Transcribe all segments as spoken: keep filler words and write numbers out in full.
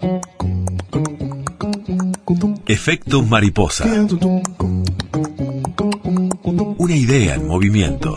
Efecto mariposa. Una idea en movimiento.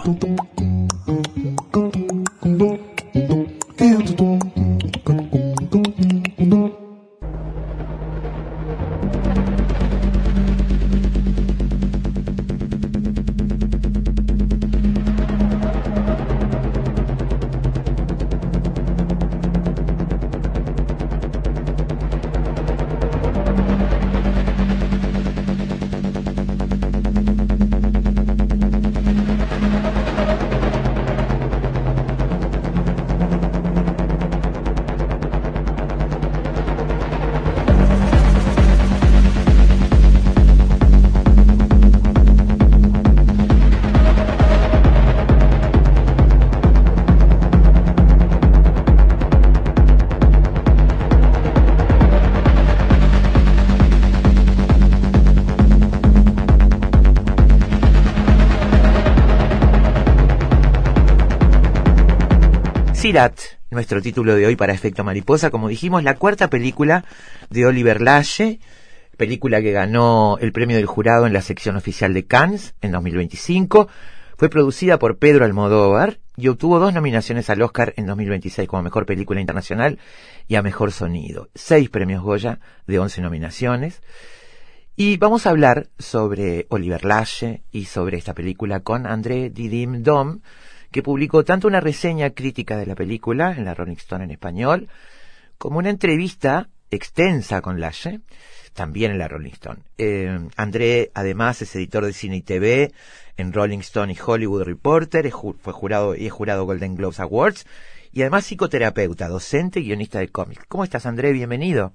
Sirat, nuestro título de hoy para Efecto Mariposa, como dijimos, la cuarta película de Oliver Lache, película que ganó el premio del jurado en la sección oficial de Cannes en dos mil veinticinco, fue producida por Pedro Almodóvar y obtuvo dos nominaciones al Oscar en dos mil veintiséis como Mejor Película Internacional y a Mejor Sonido, seis premios Goya de once nominaciones. Y vamos a hablar sobre Oliver Lache y sobre esta película con André Didim-Dom, que publicó tanto una reseña crítica de la película en la Rolling Stone en español, como una entrevista extensa con Lache, también en la Rolling Stone. Eh, André, además, es editor de cine y T V en Rolling Stone y Hollywood Reporter, es ju- fue jurado y es jurado Golden Globes Awards, y además psicoterapeuta, docente y guionista de cómics. ¿Cómo estás, André? Bienvenido.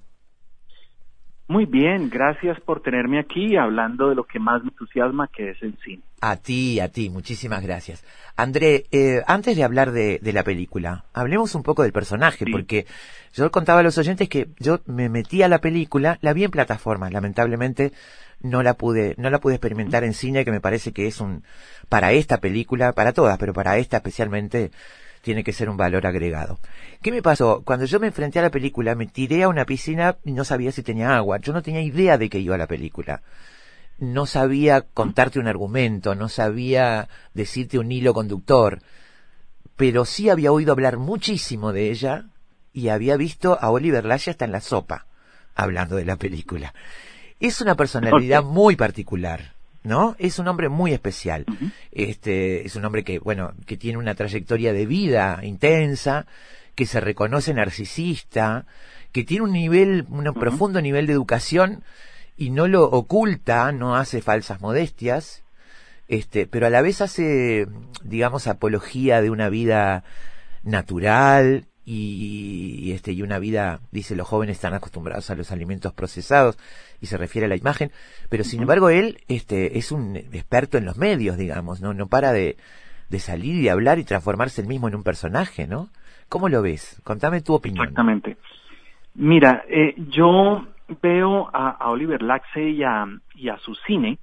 Muy bien, gracias por tenerme aquí hablando de lo que más me entusiasma, que es el cine. A ti, a ti, muchísimas gracias. André, eh, antes de hablar de, de la película, hablemos un poco del personaje, Sí. porque yo contaba a los oyentes que yo me metí a la película, la vi en plataformas, lamentablemente no la pude, no la pude experimentar en cine, que me parece que es un, para esta película, para todas, pero para esta especialmente, tiene que ser un valor agregado. ¿Qué me pasó? Cuando yo me enfrenté a la película, me tiré a una piscina y no sabía si tenía agua. Yo no tenía idea de que iba a la película. No sabía contarte un argumento, no sabía decirte un hilo conductor, pero sí había oído hablar muchísimo de ella y había visto a Oliver Lache hasta en la sopa, hablando de la película. Es una personalidad Okay. muy particular, ¿no? Es un hombre muy especial. Uh-huh. Este, es un hombre que, bueno, que tiene una trayectoria de vida intensa, que se reconoce narcisista, que tiene un nivel, un Uh-huh. profundo nivel de educación y no lo oculta, no hace falsas modestias, este, pero a la vez hace, digamos, apología de una vida natural y, y este y una vida, dice, los jóvenes están acostumbrados a los alimentos procesados y se refiere a la imagen, pero sin embargo él este es un experto en los medios, digamos, no no para de, de salir y de hablar y transformarse él mismo en un personaje, ¿no? ¿Cómo lo ves? Contame tu opinión. Exactamente. Mira, eh, yo veo a, a Oliver Lache y a, y a su cine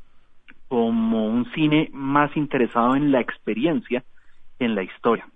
como un cine más interesado en la experiencia que en la historia.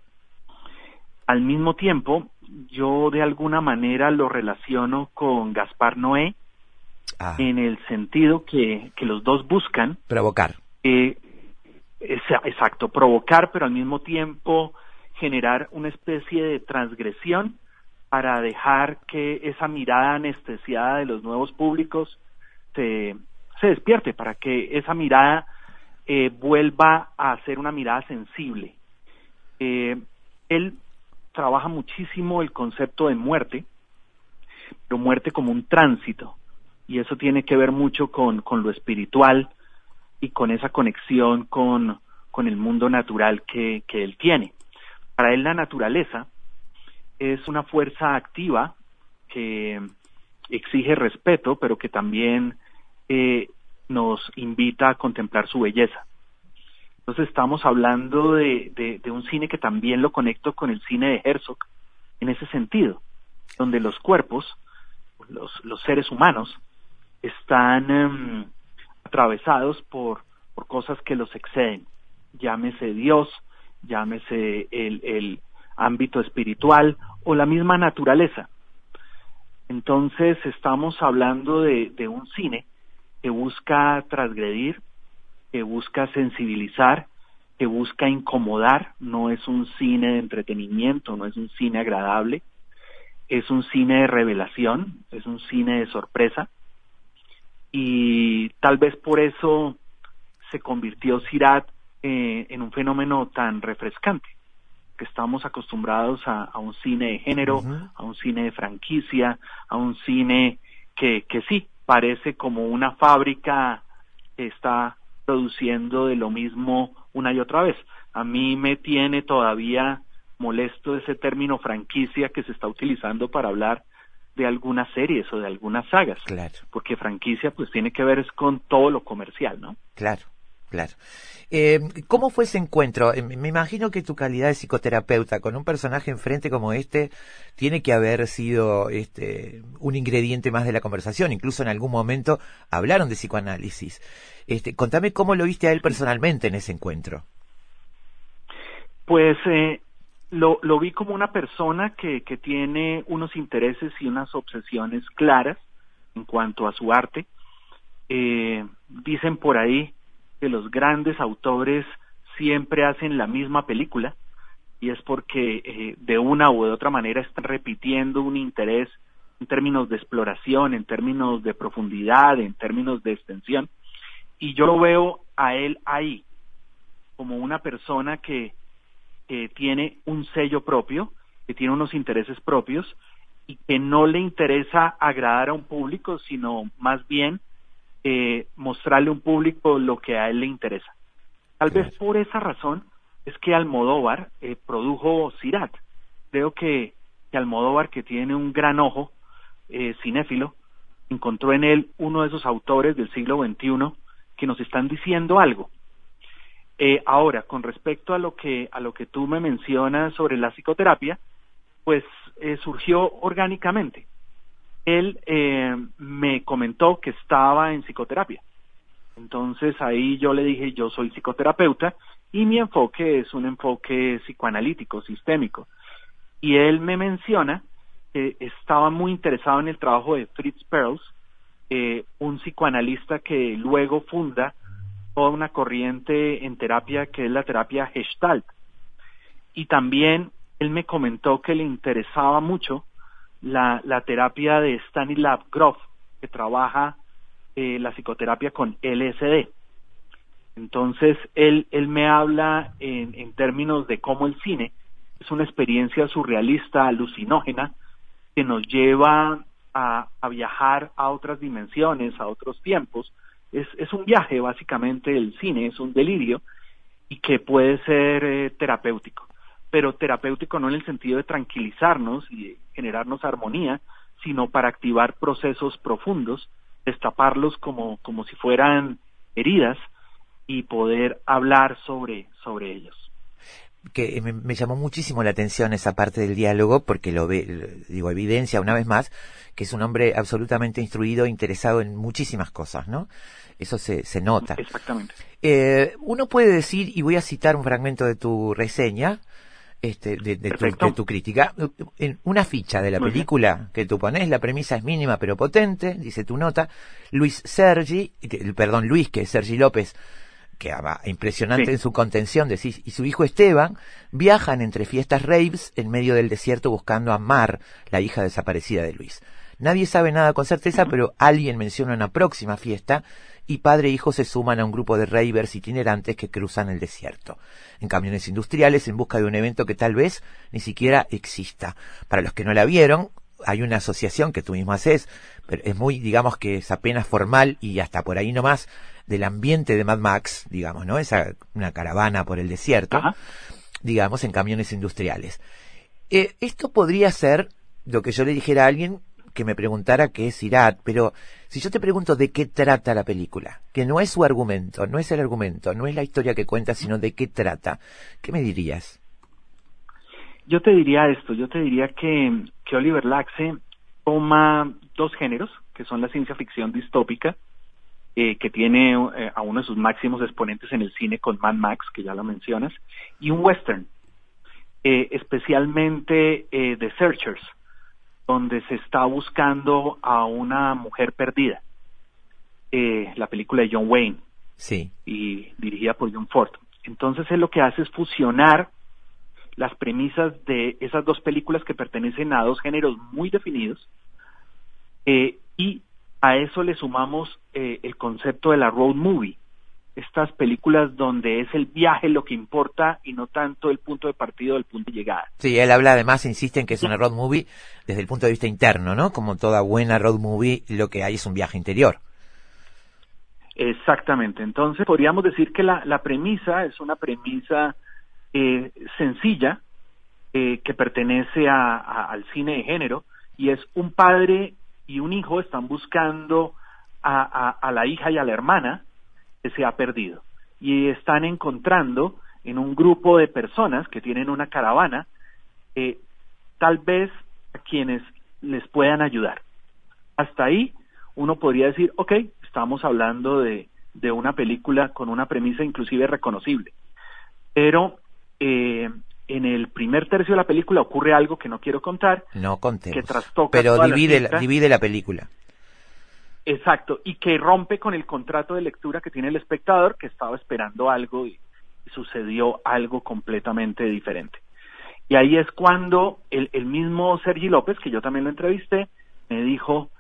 Al mismo tiempo, yo de alguna manera lo relaciono con Gaspar Noé, Ah, en el sentido que, que los dos buscan provocar. eh, esa- exacto, provocar, pero al mismo tiempo generar una especie de transgresión para dejar que esa mirada anestesiada de los nuevos públicos se, se despierte, para que esa mirada eh, vuelva a ser una mirada sensible. Eh, él trabaja muchísimo el concepto de muerte, pero muerte como un tránsito, y eso tiene que ver mucho con, con lo espiritual y con esa conexión con, con el mundo natural que, que él tiene. Para él la naturaleza es una fuerza activa que exige respeto, pero que también eh, nos invita a contemplar su belleza. Entonces estamos hablando de, de, de un cine que también lo conecto con el cine de Herzog, en ese sentido, donde los cuerpos, los, los seres humanos, están um, atravesados por, por cosas que los exceden, llámese Dios, llámese el, el ámbito espiritual o la misma naturaleza. Entonces estamos hablando de, de un cine que busca transgredir, que busca sensibilizar, que busca incomodar. No es un cine de entretenimiento, no es un cine agradable, es un cine de revelación, es un cine de sorpresa, y tal vez por eso se convirtió Sirat eh, en un fenómeno tan refrescante, que estamos acostumbrados a, a un cine de género, uh-huh. a un cine de franquicia, a un cine que, que sí, parece como una fábrica que está produciendo de lo mismo una y otra vez. A mí me tiene todavía molesto ese término franquicia que se está utilizando para hablar de algunas series o de algunas sagas. Claro. Porque franquicia pues tiene que ver es con todo lo comercial, ¿no? Claro, claro. Eh, ¿Cómo fue ese encuentro? Eh, me imagino que tu calidad de psicoterapeuta con un personaje enfrente como este tiene que haber sido este un ingrediente más de la conversación. Incluso en algún momento hablaron de psicoanálisis. Este, contame cómo lo viste a él personalmente en ese encuentro. Pues eh, lo, lo vi como una persona que, que tiene unos intereses y unas obsesiones claras en cuanto a su arte. Eh, dicen por ahí que los grandes autores siempre hacen la misma película, y es porque eh, de una u de otra manera están repitiendo un interés en términos de exploración, en términos de profundidad, en términos de extensión, y yo lo veo a él ahí, como una persona que, que tiene un sello propio, que tiene unos intereses propios, y que no le interesa agradar a un público, sino más bien Eh, mostrarle a un público lo que a él le interesa. Tal Claro. vez por esa razón es que Almodóvar eh, produjo Sirat. Creo que, que Almodóvar, que tiene un gran ojo eh, cinéfilo, encontró en él uno de esos autores del siglo veintiuno que nos están diciendo algo. Eh, ahora, con respecto a lo que a lo que tú me mencionas sobre la psicoterapia, pues eh, surgió orgánicamente. Él eh, me comentó que estaba en psicoterapia. Entonces ahí yo le dije, yo soy psicoterapeuta y mi enfoque es un enfoque psicoanalítico, sistémico. Y él me menciona que estaba muy interesado en el trabajo de Fritz Perls, eh, un psicoanalista que luego funda toda una corriente en terapia que es la terapia Gestalt. Y también él me comentó que le interesaba mucho La, la terapia de Stanislav Grof, que trabaja eh, la psicoterapia con L S D. Entonces, él, él me habla en, en términos de cómo el cine es una experiencia surrealista, alucinógena, que nos lleva a, a viajar a otras dimensiones, a otros tiempos. Es, es un viaje, básicamente, el cine, es un delirio, y que puede ser eh, terapéutico. Pero terapéutico no en el sentido de tranquilizarnos y generarnos armonía, sino para activar procesos profundos, destaparlos como, como si fueran heridas y poder hablar sobre, sobre ellos. Que me, me llamó muchísimo la atención esa parte del diálogo, porque lo ve, digo, evidencia una vez más que es un hombre absolutamente instruido, interesado en muchísimas cosas, ¿no? Eso se, se nota. Exactamente. Eh, uno puede decir, y voy a citar un fragmento de tu reseña, Este, de, de, tu, de tu crítica, en una ficha de la Muy película bien. que tú pones, la premisa es mínima pero potente, dice tu nota. Luis Sergi, que, perdón, Luis, que es Sergi López, que va impresionante Sí. en su contención, decís, y su hijo Esteban viajan entre fiestas raves en medio del desierto buscando a Mar, la hija desaparecida de Luis. Nadie sabe nada con certeza, uh-huh. pero alguien menciona una próxima fiesta y padre e hijo se suman a un grupo de ravers itinerantes que cruzan el desierto en camiones industriales en busca de un evento que tal vez ni siquiera exista. Para los que no la vieron, hay una asociación que tú mismo haces, pero es muy, digamos que es apenas formal y hasta por ahí nomás del ambiente de Mad Max, digamos, ¿no? Esa, una caravana por el desierto, Ajá. digamos, en camiones industriales. Eh, esto podría ser lo que yo le dijera a alguien que me preguntara qué es Sirat, pero si yo te pregunto de qué trata la película, que no es su argumento, no es el argumento, no es la historia que cuenta, sino de qué trata, ¿qué me dirías? Yo te diría esto, yo te diría que, que Oliver Laxe toma dos géneros, que son la ciencia ficción distópica, eh, que tiene eh, a uno de sus máximos exponentes en el cine con Mad Max, que ya lo mencionas, y un western, eh, especialmente eh, The Searchers, donde se está buscando a una mujer perdida. Eh, la película de John Wayne. Sí. Y dirigida por John Ford. Entonces él lo que hace es fusionar las premisas de esas dos películas que pertenecen a dos géneros muy definidos, eh, y a eso le sumamos eh, el concepto de la road movie, estas películas donde es el viaje lo que importa y no tanto el punto de partida o el punto de llegada. Sí, él habla además, insiste en que es una road movie desde el punto de vista interno, ¿no? Como toda buena road movie, lo que hay es un viaje interior. Exactamente. Entonces podríamos decir que la, la premisa es una premisa eh, sencilla, eh, que pertenece a, a, al cine de género, y es un padre y un hijo están buscando a, a, a la hija y a la hermana que se ha perdido, y están encontrando en un grupo de personas que tienen una caravana, eh, tal vez a quienes les puedan ayudar. Hasta ahí uno podría decir, ok, estamos hablando de, de una película con una premisa inclusive reconocible. Pero eh, en el primer tercio de la película ocurre algo que no quiero contar. No contemos. Que trastoca Pero toda divide la, la, divide la película. Exacto, y que rompe con el contrato de lectura que tiene el espectador, que estaba esperando algo y sucedió algo completamente diferente. Y ahí es cuando el, el mismo Sergi López, que yo también lo entrevisté, me dijo,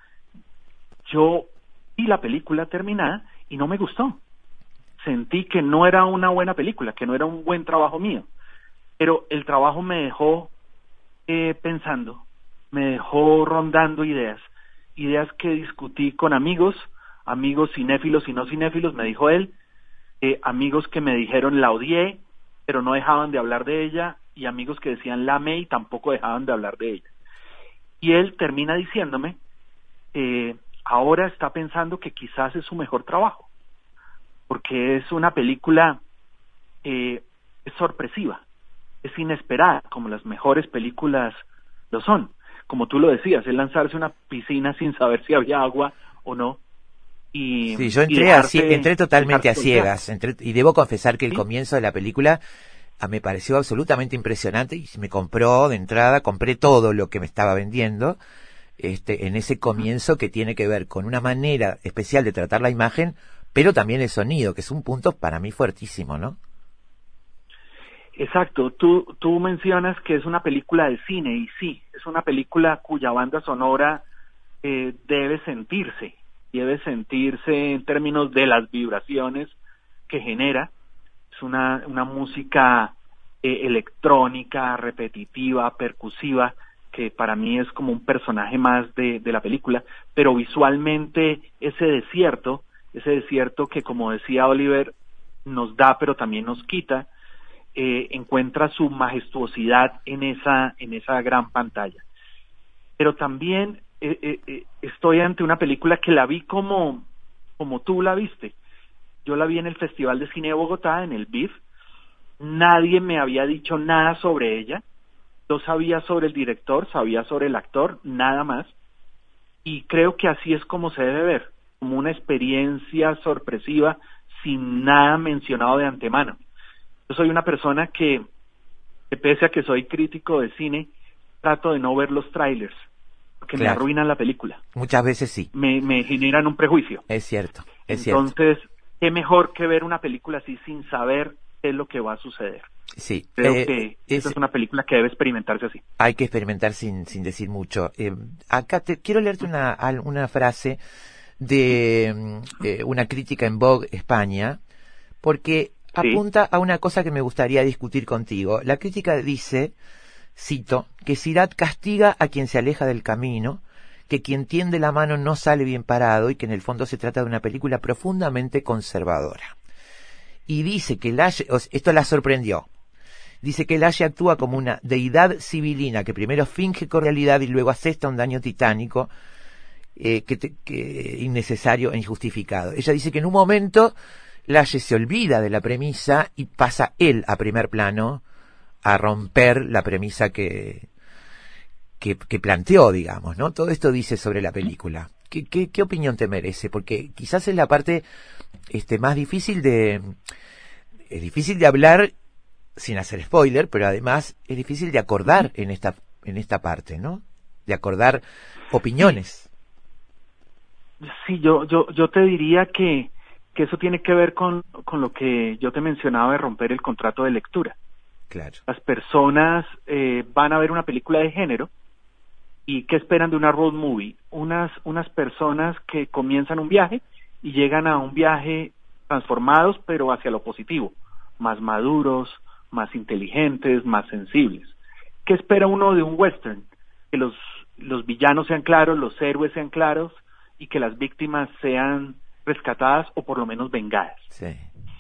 yo vi la película terminada y no me gustó. Sentí que no era una buena película, que no era un buen trabajo mío. Pero el trabajo me dejó eh, pensando, me dejó rondando ideas, ideas que discutí con amigos, amigos cinéfilos y no cinéfilos, me dijo él, eh, amigos que me dijeron la odié, pero no dejaban de hablar de ella, y amigos que decían la amé y tampoco dejaban de hablar de ella. Y él termina diciéndome, eh, ahora está pensando que quizás es su mejor trabajo, porque es una película eh, es sorpresiva, es inesperada, como las mejores películas lo son. Como tú lo decías, es lanzarse a una piscina sin saber si había agua o no. Y, sí, yo entré, dejarte, así, entré totalmente a ciegas, entré, y debo confesar que el ¿sí? comienzo de la película a, me pareció absolutamente impresionante, y me compró de entrada, compré todo lo que me estaba vendiendo, este, en ese comienzo que tiene que ver con una manera especial de tratar la imagen, pero también el sonido, que es un punto para mí fuertísimo, ¿no? Exacto, tú, tú mencionas que es una película de cine, y sí, es una película cuya banda sonora eh, debe sentirse, debe sentirse en términos de las vibraciones que genera. Es una, una música eh, electrónica, repetitiva, percusiva, que para mí es como un personaje más de, de la película, pero visualmente ese desierto, ese desierto que, como decía Oliver, nos da pero también nos quita, eh, encuentra su majestuosidad en esa, en esa gran pantalla. Pero también eh, eh, eh, estoy ante una película que la vi como, como tú la viste. Yo la vi en el Festival de Cine de Bogotá, en el B I F. Nadie me había dicho nada sobre ella. Yo sabía sobre el director, sabía sobre el actor, nada más. Y creo que así es como se debe ver, como una experiencia sorpresiva, sin nada mencionado de antemano. Yo soy una persona que, que pese a que soy crítico de cine, trato de no ver los trailers, porque claro, me arruinan la película. Muchas veces sí. Me, me generan un prejuicio. Es cierto, es Entonces, cierto. qué mejor que ver una película así sin saber qué es lo que va a suceder. Sí. Creo eh, que es, esta es una película que debe experimentarse así. Hay que experimentar sin, sin decir mucho. Eh, acá te quiero leerte una, una frase de eh, una crítica en Vogue España, porque ¿Sí? apunta a una cosa que me gustaría discutir contigo. La crítica dice, cito, que Sirat castiga a quien se aleja del camino, que quien tiende la mano no sale bien parado y que en el fondo se trata de una película profundamente conservadora. Y dice que Laje, esto la sorprendió, dice que Laje actúa como una deidad civilina que primero finge cordialidad y luego asesta un daño titánico eh, que, te, que innecesario e injustificado. Ella dice que en un momento Laje se olvida de la premisa y pasa él a primer plano a romper la premisa que, que, que planteó, digamos, ¿no? Todo esto dice sobre la película. ¿Qué, qué, qué opinión te merece? Porque quizás es la parte este, más difícil de... Es difícil de hablar sin hacer spoiler, pero además es difícil de acordar en esta, en esta parte, ¿no? de acordar opiniones. Sí, yo, yo, yo te diría que, que eso tiene que ver con, con lo que yo te mencionaba de romper el contrato de lectura. Claro. Las personas eh, van a ver una película de género y ¿qué esperan de una road movie? Unas, unas personas que comienzan un viaje y llegan a un viaje transformados, pero hacia lo positivo, más maduros, más inteligentes, más sensibles. ¿Qué espera uno de un western? Que los, los villanos sean claros, los héroes sean claros y que las víctimas sean rescatadas o por lo menos vengadas. Sí.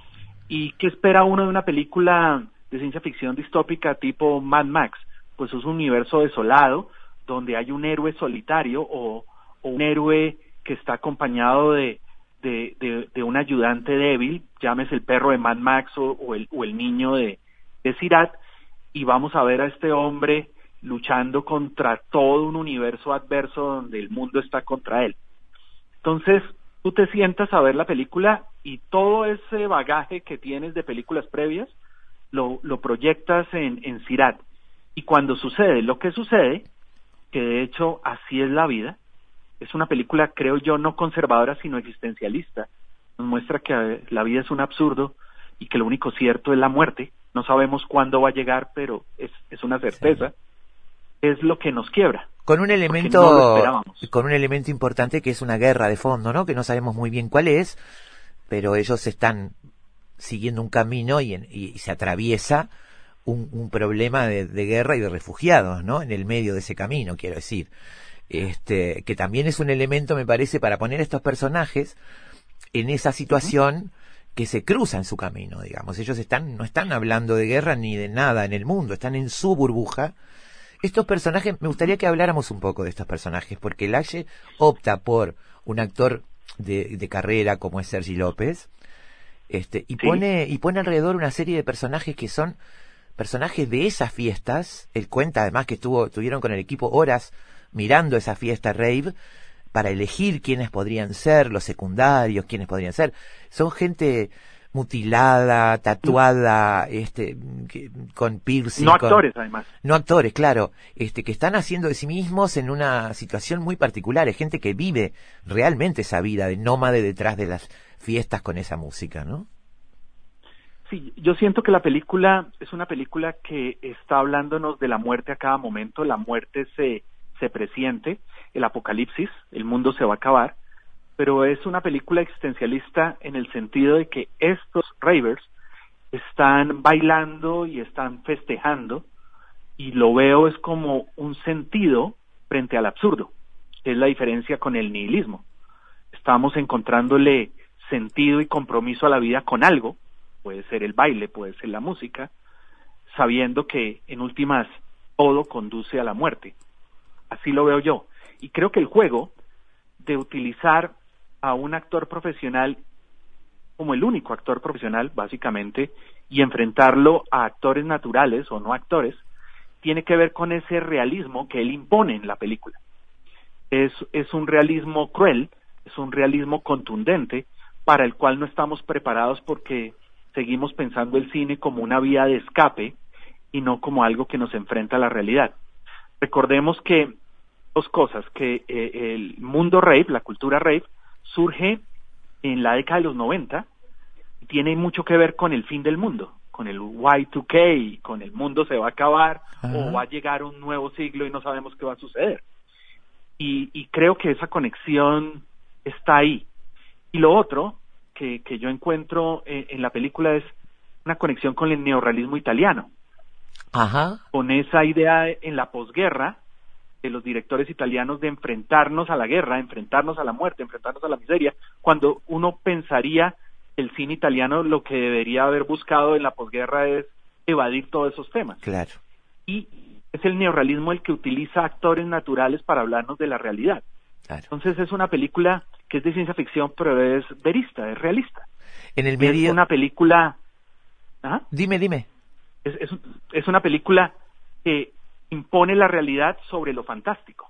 ¿Y qué espera uno de una película de ciencia ficción distópica tipo Mad Max? Pues es un universo desolado donde hay un héroe solitario o, o un héroe que está acompañado de, de, de, de un ayudante débil, llámese el perro de Mad Max o, o, el, o el niño de, de Sirat, y vamos a ver a este hombre luchando contra todo un universo adverso donde el mundo está contra él. Entonces, tú te sientas a ver la película y todo ese bagaje que tienes de películas previas lo, lo proyectas en, en Sirat. Y cuando sucede lo que sucede, que de hecho así es la vida, es una película, creo yo, no conservadora, sino existencialista. Nos muestra que la vida es un absurdo y que lo único cierto es la muerte. No sabemos cuándo va a llegar, pero es, es una certeza. Sí. Es lo que nos quiebra. Con un elemento, no lo esperábamos. Con un elemento importante que es una guerra de fondo, ¿no? Que no sabemos muy bien cuál es, pero ellos están siguiendo un camino y, en, y se atraviesa un, un problema de, de guerra y de refugiados, ¿no? En el medio de ese camino, quiero decir. Este, que también es un elemento, me parece, para poner a estos personajes en esa situación uh-huh. que se cruza en su camino, digamos. Ellos están, no están hablando de guerra ni de nada en el mundo, están en su burbuja. Estos personajes, me gustaría que habláramos un poco de estos personajes, porque Laje opta por un actor de, de carrera como es Sergi López, este, y sí. pone, y pone alrededor una serie de personajes que son personajes de esas fiestas. Él cuenta además que estuvo, estuvieron con el equipo horas mirando esa fiesta rave para elegir quiénes podrían ser, los secundarios, quiénes podrían ser. Son gente mutilada, tatuada, este, que, con piercing. No con, actores, además. No actores, claro, este, que están haciendo de sí mismos en una situación muy particular. Es gente que vive realmente esa vida de nómade detrás de las fiestas con esa música, ¿no? Sí, yo siento que la película es una película que está hablándonos de la muerte a cada momento. La muerte se, se presiente, el apocalipsis, el mundo se va a acabar. Pero es una película existencialista en el sentido de que estos ravers están bailando y están festejando, y lo veo es como un sentido frente al absurdo, que es la diferencia con el nihilismo. Estamos encontrándole sentido y compromiso a la vida con algo, puede ser el baile, puede ser la música, sabiendo que en últimas todo conduce a la muerte. Así lo veo yo. Y creo que el juego de utilizar a un actor profesional como el único actor profesional, básicamente, y enfrentarlo a actores naturales o no actores, tiene que ver con ese realismo que él impone en la película. Es, es un realismo cruel, es un realismo contundente, para el cual no estamos preparados porque seguimos pensando el cine como una vía de escape y no como algo que nos enfrenta a la realidad. Recordemos que dos cosas, que eh, el mundo rave, la cultura rave, surge en la década de los noventa y tiene mucho que ver con el fin del mundo, con el Y dos K, con el mundo se va a acabar. Ajá. O va a llegar un nuevo siglo y no sabemos qué va a suceder. Y, y creo que esa conexión está ahí. Y lo otro que, que yo encuentro en, en la película es una conexión con el neorrealismo italiano. Ajá. Con esa idea en la posguerra de los directores italianos de enfrentarnos a la guerra, enfrentarnos a la muerte, enfrentarnos a la miseria, cuando uno pensaría que el cine italiano lo que debería haber buscado en la posguerra es evadir todos esos temas. Claro. Y es el neorrealismo el que utiliza actores naturales para hablarnos de la realidad. Claro. Entonces es una película que es de ciencia ficción, pero es verista, es realista. En el medio... Es una película... ¿Ah? Dime, dime. Es, es, es una película que impone la realidad sobre lo fantástico.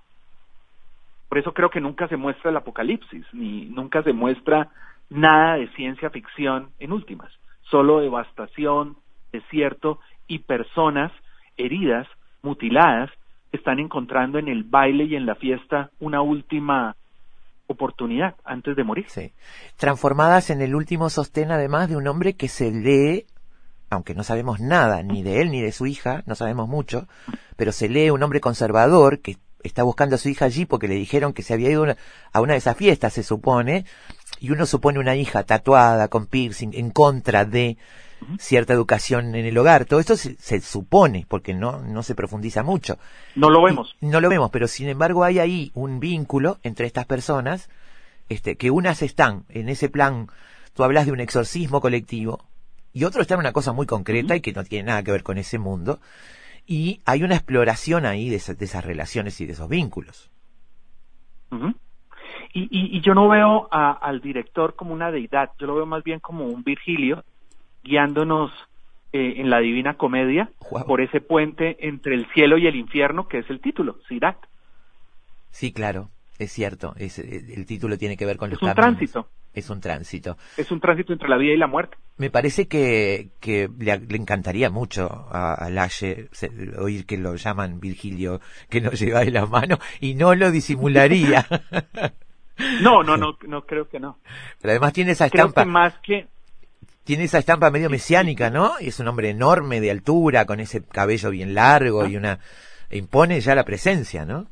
Por eso creo que nunca se muestra el apocalipsis, ni nunca se muestra nada de ciencia ficción en últimas. Solo devastación, desierto y personas heridas, mutiladas, están encontrando en el baile y en la fiesta una última oportunidad antes de morir. Sí. Transformadas en el último sostén, además, de un hombre que se lee, aunque no sabemos nada, ni de él ni de su hija, no sabemos mucho, pero se lee un hombre conservador que está buscando a su hija allí porque le dijeron que se había ido una, a una de esas fiestas, se supone, y uno supone una hija tatuada, con piercing, en contra de cierta educación en el hogar. Todo esto se, se supone, porque no, no se profundiza mucho. No lo vemos. Y no lo vemos, pero sin embargo hay ahí un vínculo entre estas personas, este, que unas están en ese plan, tú hablas de un exorcismo colectivo, y otro está en una cosa muy concreta, uh-huh, y que no tiene nada que ver con ese mundo, y hay una exploración ahí de, esa, de esas relaciones y de esos vínculos. Uh-huh. Y, y, y yo no veo a, al director como una deidad, yo lo veo más bien como un Virgilio, guiándonos eh, en la Divina Comedia, wow, por ese puente entre el cielo y el infierno, que es el título, Sirat. Sí, claro, es cierto, es, el título tiene que ver con los caminos. Es un tránsito. Es un tránsito. Es un tránsito entre la vida y la muerte. Me parece que, que le, le encantaría mucho a, a Laje oír que lo llaman Virgilio, que nos lleva de la mano, y no lo disimularía. No, no, no, no creo que no. Pero además tiene esa estampa. Creo que más que... Tiene esa estampa medio mesiánica, ¿no? Y es un hombre enorme de altura, con ese cabello bien largo, ¿ah? Y una... impone ya la presencia, ¿no?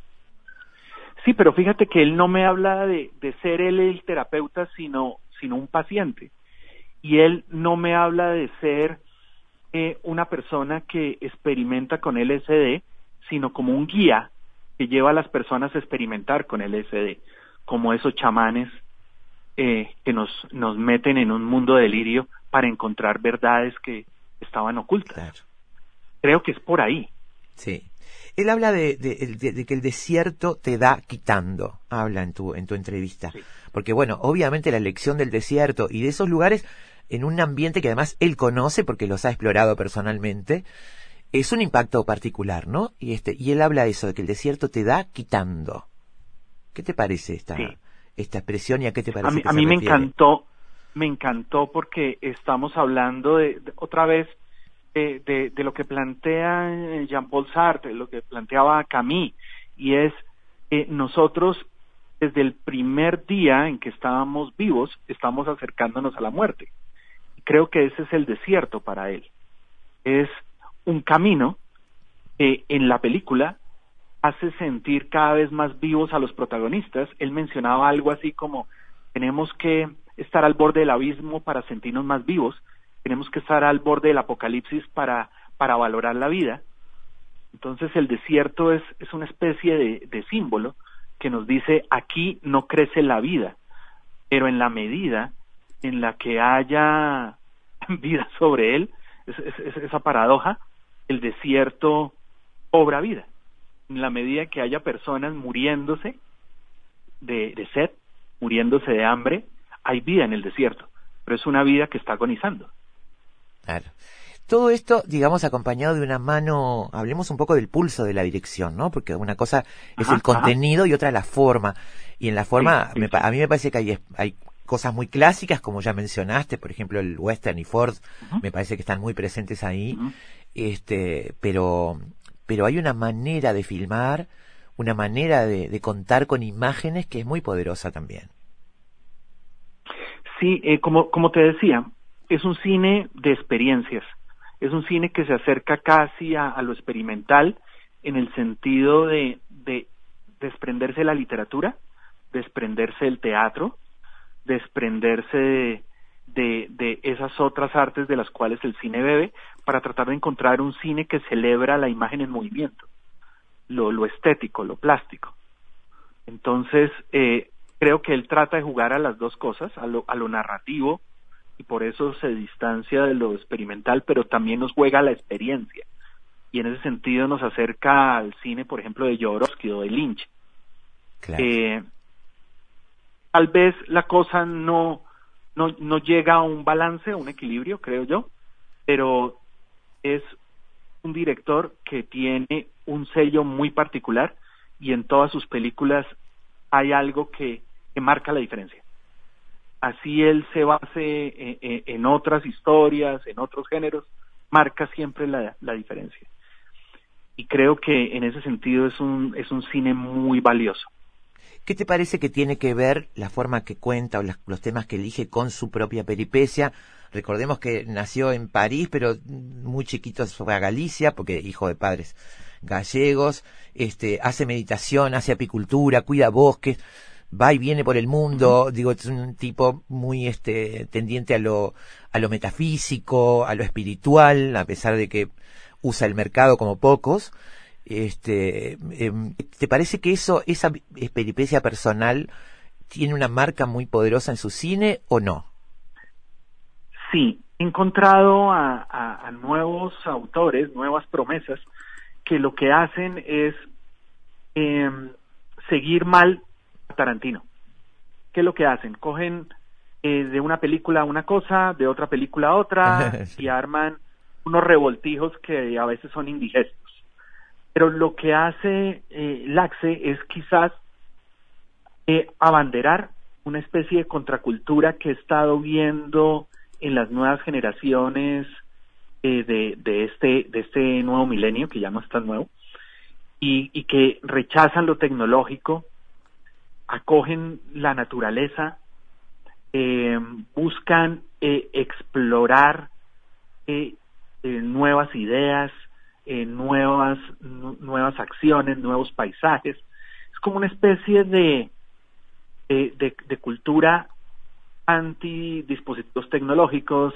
Sí, pero fíjate que él no me habla de, de ser él el terapeuta, sino, sino un paciente. Y él no me habla de ser eh, una persona que experimenta con L S D, sino como un guía que lleva a las personas a experimentar con L S D, como esos chamanes eh, que nos, nos meten en un mundo de delirio para encontrar verdades que estaban ocultas. Claro. Creo que es por ahí. Sí. Él habla de, de, de, de que el desierto te da quitando, habla en tu, en tu entrevista. Sí. Porque bueno, obviamente la elección del desierto y de esos lugares en un ambiente que además él conoce porque los ha explorado personalmente, es un impacto particular, ¿no? Y este, y él habla de eso, de que el desierto te da quitando. ¿Qué te parece esta, sí. esta expresión y a qué te parece a mí, que a se mí me refiere? encantó, me encantó porque estamos hablando de, de otra vez de, de, de lo que plantea Jean-Paul Sartre, lo que planteaba Camus, y es eh, nosotros desde el primer día en que estábamos vivos estamos acercándonos a la muerte. Creo que ese es el desierto para él. Es un camino que en la película hace sentir cada vez más vivos a los protagonistas. Él mencionaba algo así como, tenemos que estar al borde del abismo para sentirnos más vivos, tenemos que estar al borde del apocalipsis para, para valorar la vida. Entonces el desierto es, es una especie de, de símbolo que nos dice, aquí no crece la vida, pero en la medida en la que haya vida sobre él, es, es, es esa paradoja, el desierto cobra vida. En la medida que haya personas muriéndose de, de sed, muriéndose de hambre, hay vida en el desierto, pero es una vida que está agonizando. Claro. Todo esto, digamos, acompañado de una mano, hablemos un poco del pulso de la dirección, ¿no? Porque una cosa es ajá, el contenido ajá. y otra la forma. Y en la forma, sí, sí, me, sí. a mí me parece que hay, hay cosas muy clásicas, como ya mencionaste, por ejemplo, el western y Ford, uh-huh. me parece que están muy presentes ahí. Uh-huh. Este, pero, pero hay una manera de filmar, una manera de, de contar con imágenes que es muy poderosa también. Sí, eh, como, como te decía, es un cine de experiencias. Es un cine que se acerca casi a, a lo experimental en el sentido de, de desprenderse de la literatura, desprenderse del teatro, desprenderse de, de, de esas otras artes de las cuales el cine bebe, para tratar de encontrar un cine que celebra la imagen en movimiento, lo, lo estético, lo plástico. Entonces, eh, creo que él trata de jugar a las dos cosas, a lo, a lo narrativo, y por eso se distancia de lo experimental, pero también nos juega la experiencia. Y en ese sentido nos acerca al cine, por ejemplo, de Jodorowsky o de Lynch. Claro. Eh, tal vez la cosa no, no, no llega a un balance, a un equilibrio, creo yo, pero es un director que tiene un sello muy particular y en todas sus películas hay algo que, que marca la diferencia. Así él se base en, en, en otras historias, en otros géneros, marca siempre la, la diferencia. y creo que en ese sentido es un, es un cine muy valioso. ¿Qué te parece que tiene que ver la forma que cuenta o las, los temas que elige con su propia peripecia? Recordemos que nació en París, pero muy chiquito se fue a Galicia, porque hijo de padres gallegos, este, hace meditación, hace apicultura, cuida bosques, va y viene por el mundo, digo, es un tipo muy este tendiente a lo, a lo metafísico, a lo espiritual, a pesar de que usa el mercado como pocos. Este, eh, ¿te parece que eso, esa peripecia personal tiene una marca muy poderosa en su cine o no? Sí, he encontrado a, a, a nuevos autores, nuevas promesas, que lo que hacen es eh, seguir mal a Tarantino. ¿Qué es lo que hacen? Cogen eh, de una película una cosa, de otra película otra, sí. Y arman unos revoltijos que a veces son indigestos. Pero lo que hace eh, Laxe es quizás eh, abanderar una especie de contracultura que he estado viendo en las nuevas generaciones eh, de, de este de este nuevo milenio, que ya no es tan nuevo, y, y que rechazan lo tecnológico, acogen la naturaleza, eh, buscan eh, explorar eh, eh, nuevas ideas, eh, nuevas nu- nuevas acciones, nuevos paisajes. Es como una especie de de, de, de cultura anti dispositivos tecnológicos,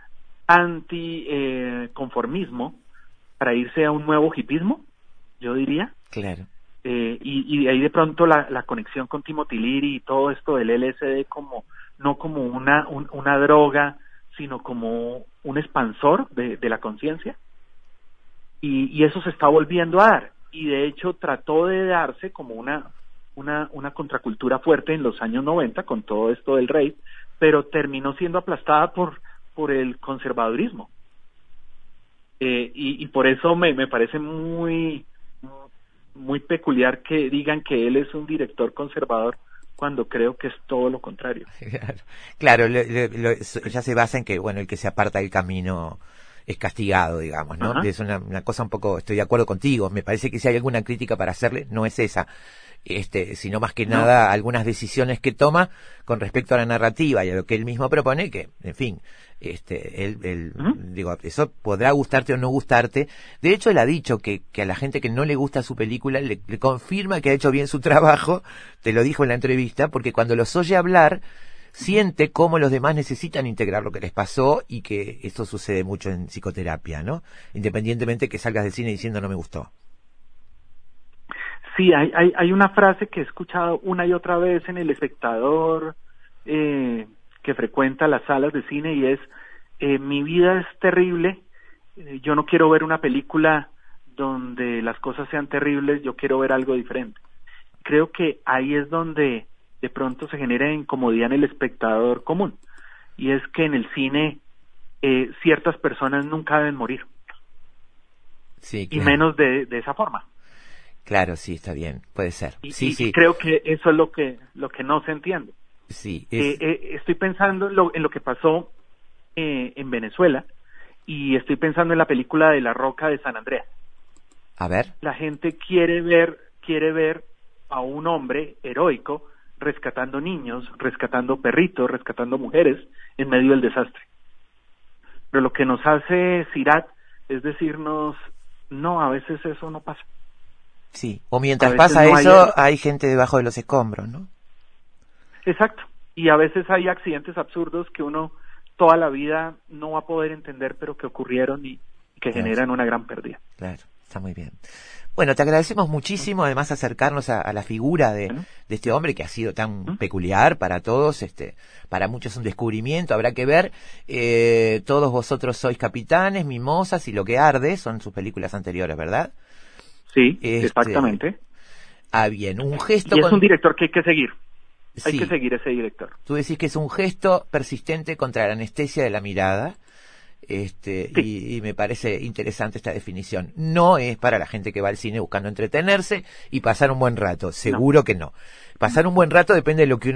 anti eh, conformismo, para irse a un nuevo hipismo, yo diría. Claro. Eh, y, y ahí de pronto la, la conexión con Timothy Leary y todo esto del L S D como no como una un, una droga, sino como un expansor de, de la conciencia, y, y eso se está volviendo a dar, y de hecho trató de darse como una una una contracultura fuerte en los años noventa con todo esto del rave, pero terminó siendo aplastada por por el conservadurismo, eh, y, y por eso me, me parece muy muy peculiar que digan que él es un director conservador cuando creo que es todo lo contrario. Claro, claro, lo, lo, lo, ya se basa en que, bueno, el que se aparta del camino es castigado, digamos, ¿no? Uh-huh. Es una, una cosa un poco, estoy de acuerdo contigo, me parece que si hay alguna crítica para hacerle, no es esa, este, sino más que no. nada algunas decisiones que toma con respecto a la narrativa y a lo que él mismo propone, que, en fin, este, él, él uh-huh. digo, eso podrá gustarte o no gustarte. De hecho, él ha dicho que, que a la gente que no le gusta su película le, le confirma que ha hecho bien su trabajo, te lo dijo en la entrevista, porque cuando los oye hablar, siente cómo los demás necesitan integrar lo que les pasó, y que esto sucede mucho en psicoterapia, ¿no? Independientemente que salgas del cine diciendo no me gustó. Sí, hay, hay, hay una frase que he escuchado una y otra vez en El Espectador, eh, que frecuenta las salas de cine, y es, eh, mi vida es terrible, eh, yo no quiero ver una película donde las cosas sean terribles, yo quiero ver algo diferente. Creo que ahí es donde de pronto se genera incomodidad en el espectador común, y es que en el cine eh, ciertas personas nunca deben morir, sí, claro. Y menos de, de esa forma. Claro, sí, está bien, puede ser. Y, sí, y, sí. y creo que eso es lo que lo que no se entiende. Sí, es... eh, eh, estoy pensando en lo, en lo que pasó eh, en Venezuela, y estoy pensando en la película de La Roca de San Andreas. A ver. La gente quiere ver quiere ver a un hombre heroico rescatando niños, rescatando perritos, rescatando mujeres en medio del desastre. Pero lo que nos hace Sirat es decirnos, no, a veces eso no pasa. Sí, o mientras pasa no eso, hay... hay gente debajo de los escombros, ¿no? Exacto, y a veces hay accidentes absurdos que uno toda la vida no va a poder entender, pero que ocurrieron y que claro. generan una gran pérdida. Claro, está muy bien. Bueno, te agradecemos muchísimo, además, acercarnos a, a la figura de, ¿no? de este hombre que ha sido tan ¿no? peculiar para todos, este, para muchos un descubrimiento, habrá que ver. Eh, todos vosotros sois capitanes, mimosas y Lo que arde, son sus películas anteriores, ¿verdad? Sí, este, exactamente. Ah, bien, un gesto... Y es con... un director que hay que seguir. Sí. Hay que seguir ese director. Tú decís que es un gesto persistente contra la anestesia de la mirada. Este, sí. y, y me parece interesante esta definición. No es para la gente que va al cine buscando entretenerse y pasar un buen rato, seguro no. que no. Pasar un buen rato depende de lo que uno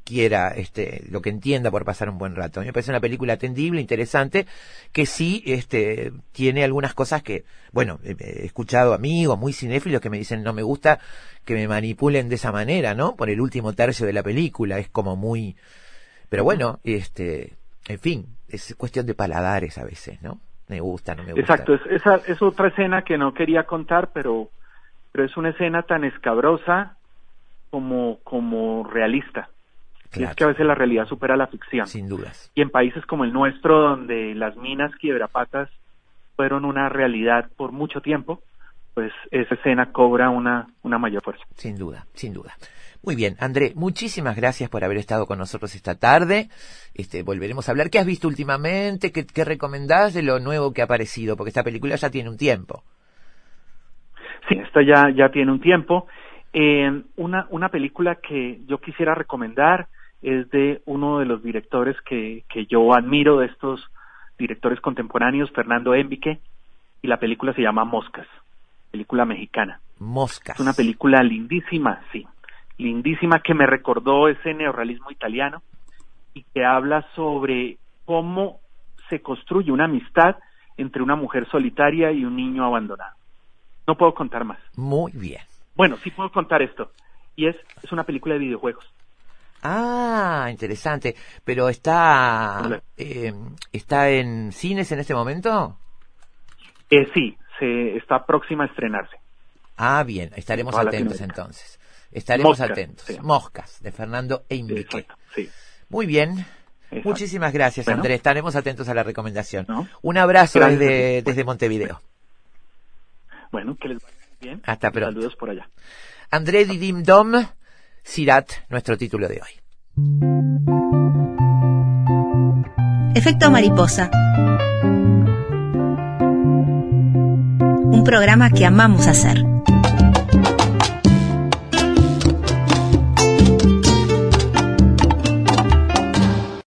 quiera, este, lo que entienda por pasar un buen rato. A mí me parece una película atendible, interesante, que sí, este, tiene algunas cosas que, bueno, he escuchado amigos muy cinéfilos que me dicen no me gusta que me manipulen de esa manera, ¿no? Por el último tercio de la película, es como muy, pero bueno, este, en fin, es cuestión de paladares a veces, ¿no? Me gusta, no me gusta. Exacto, es, esa es otra escena que no quería contar, pero, pero es una escena tan escabrosa como, como realista. Claro. Y es que a veces la realidad supera la ficción. Sin dudas. Y en países como el nuestro, donde las minas quiebrapatas fueron una realidad por mucho tiempo, pues esa escena cobra una, una mayor fuerza. Sin duda, sin duda. Muy bien, André, muchísimas gracias por haber estado con nosotros esta tarde. Este, volveremos a hablar. ¿Qué has visto últimamente? ¿Qué, qué recomendás de lo nuevo que ha aparecido? Porque esta película ya tiene un tiempo. Sí, esta ya, ya tiene un tiempo. Eh, una, una película que yo quisiera recomendar es de uno de los directores que, que yo admiro, de estos directores contemporáneos, Fernando Enrique, y la película se llama Moscas, película mexicana. Moscas. Es una película lindísima, sí. lindísima que me recordó ese neorrealismo italiano y que habla sobre cómo se construye una amistad entre una mujer solitaria y un niño abandonado. No puedo contar más. Muy bien. Bueno, sí puedo contar esto. Y es, es una película de videojuegos. Ah, interesante. Pero está, eh, ¿está en cines en este momento? Eh, sí, se está próxima a estrenarse. Ah, bien, estaremos Toda atentos entonces. Estaremos Moscas, atentos. sí. Moscas, de Fernando Enrique. Exacto, sí. Muy bien. Exacto. Muchísimas gracias, Bueno. Andrés. Estaremos atentos a la recomendación. ¿No? Un abrazo Gracias. desde, desde Montevideo. Bueno, que les vaya bien. Hasta pronto. Saludos por allá. André Didim Dom, Sirat, nuestro título de hoy. Efecto mariposa. Un programa que amamos hacer.